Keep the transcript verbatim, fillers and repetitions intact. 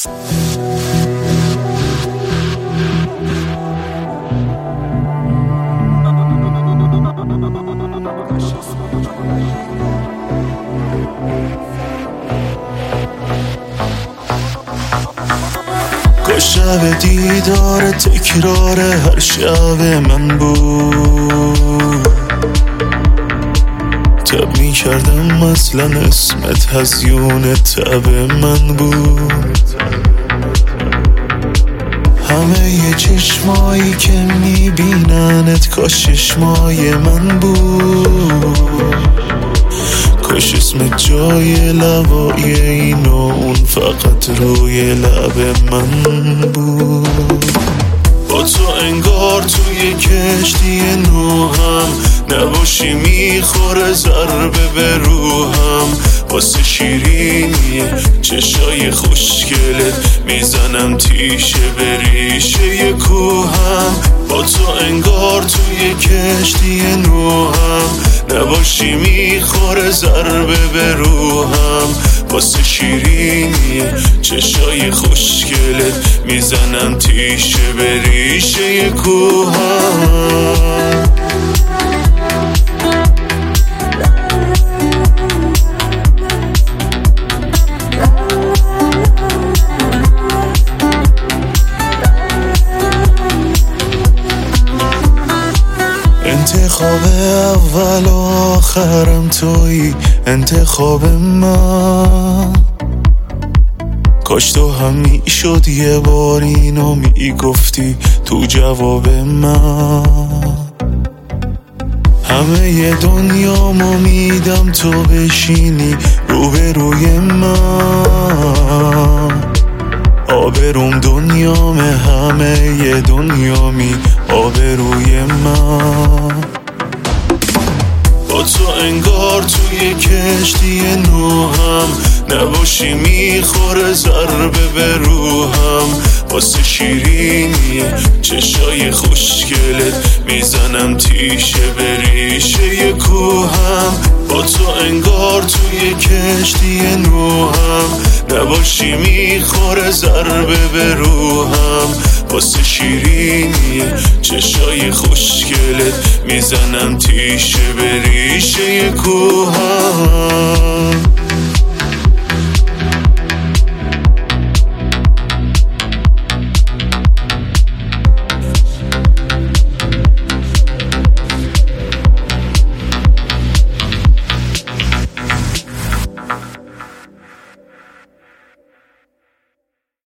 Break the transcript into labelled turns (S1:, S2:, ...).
S1: شب دیدار تکرار هر شب من بود، تب می کردم اصلا اسمت هزیون تب من بود. همه ی چشمایی که می بیننت کاش چشمای من بود، کاش اسمت جای لبای این و اون فقط روی لب من بود. با تو انگار توی کشتی نوحم، نباشی میخوره ضربه به روحم. واسه شیرینیه چشای خوشگلت میزنم تیشه به ریشه کوهم. با تو انگار توی کشتی نوحم، نباشی میخوره ضربه به روحم. واسه شیرینیه چشای خوشگلت میزنم تیشه به ریشه کوهم. انتخاب اول و آخرم تویی، انتخاب من. کاش تو هم میشد یه بار اینو میگفتی تو جواب من. همه ی دنیامو میدم تو بشینی روبروی من. آبروم دنیام همه ی دنیامی آبروی من. با تو انگار توی کشتی نوحم، نباشی میخوره ضربه به روحم. واسه شیرینیه چشای خوشگلت میزنم تیشه به ریشه کوهم. با تو انگار توی کشتی نوحم، نباشی میخوره ضربه به روحم. واسه شیرینیه چشای خوشگلت میزنم تیشه به ریشه کوهم.